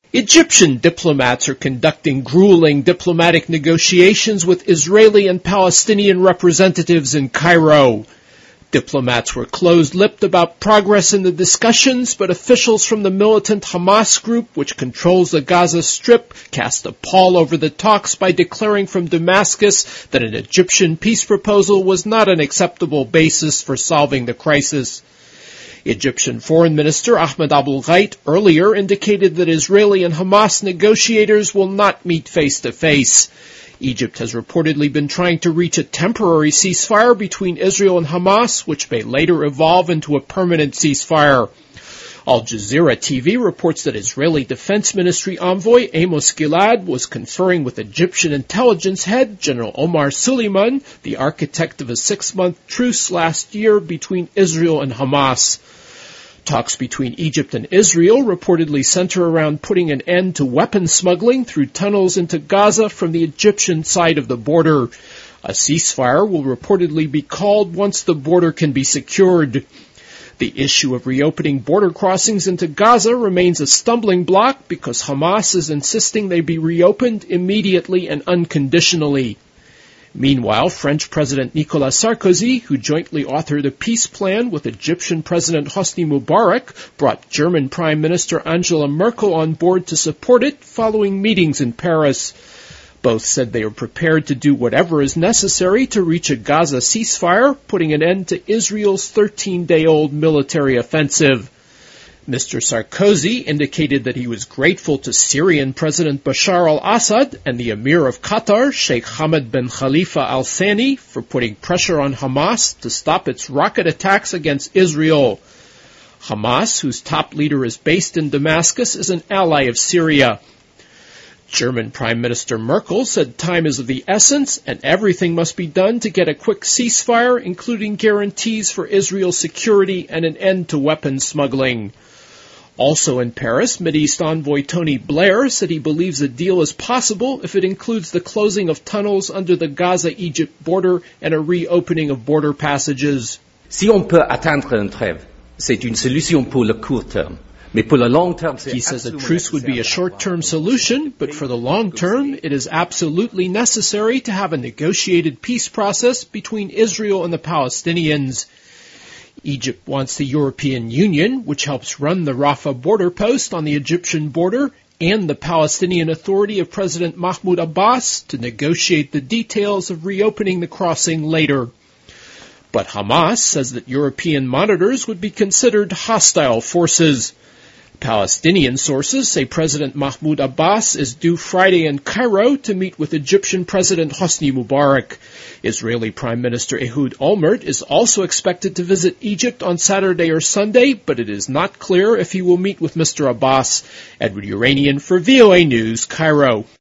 Egyptian diplomats are conducting grueling diplomatic negotiations with Israeli and Palestinian representatives in Cairo. Diplomats were closed-lipped about progress in the discussions, but officials from the militant Hamas group, which controls the Gaza Strip, cast a pall over the talks by declaring from Damascus that an Egyptian peace proposal was not an acceptable basis for solving the crisis. Egyptian Foreign Minister Ahmed Abul-Gheit earlier indicated that Israeli and Hamas negotiators will not meet face-to-face. Egypt has reportedly been trying to reach a temporary ceasefire between Israel and Hamas, which may later evolve into a permanent ceasefire. Al Jazeera TV reports that Israeli Defense Ministry envoy Amos Gilad was conferring with Egyptian intelligence head General Omar Suleiman, the architect of a 6-month truce last year between Israel and Hamas. Talks between Egypt and Israel reportedly center around putting an end to weapons smuggling through tunnels into Gaza from the Egyptian side of the border. A ceasefire will reportedly be called once the border can be secured. The issue of reopening border crossings into Gaza remains a stumbling block because Hamas is insisting they be reopened immediately and unconditionally. Meanwhile, French President Nicolas Sarkozy, who jointly authored a peace plan with Egyptian President Hosni Mubarak, brought German Prime Minister Angela Merkel on board to support it following meetings in Paris. Both said they are prepared to do whatever is necessary to reach a Gaza ceasefire, putting an end to Israel's 13-day-old military offensive. Mr. Sarkozy indicated that he was grateful to Syrian President Bashar al-Assad and the Emir of Qatar, Sheikh Hamad bin Khalifa al Thani, for putting pressure on Hamas to stop its rocket attacks against Israel. Hamas, whose top leader is based in Damascus, is an ally of Syria. German Prime Minister Merkel said time is of the essence and everything must be done to get a quick ceasefire, including guarantees for Israel's security and an end to weapons smuggling. Also in Paris, Mideast envoy Tony Blair said he believes a deal is possible if it includes the closing of tunnels under the Gaza-Egypt border and a reopening of border passages. Si on peut atteindre une trêve, c'est une solution pour le court terme. He says a truce would be a short-term solution, but for the long term, it is absolutely necessary to have a negotiated peace process between Israel and the Palestinians. Egypt wants the European Union, which helps run the Rafah border post on the Egyptian border, and the Palestinian Authority of President Mahmoud Abbas to negotiate the details of reopening the crossing later. But Hamas says that European monitors would be considered hostile forces. Palestinian sources say President Mahmoud Abbas is due Friday in Cairo to meet with Egyptian President Hosni Mubarak. Israeli Prime Minister Ehud Olmert is also expected to visit Egypt on Saturday or Sunday, but it is not clear if he will meet with Mr. Abbas. Edward Uranian for VOA News, Cairo.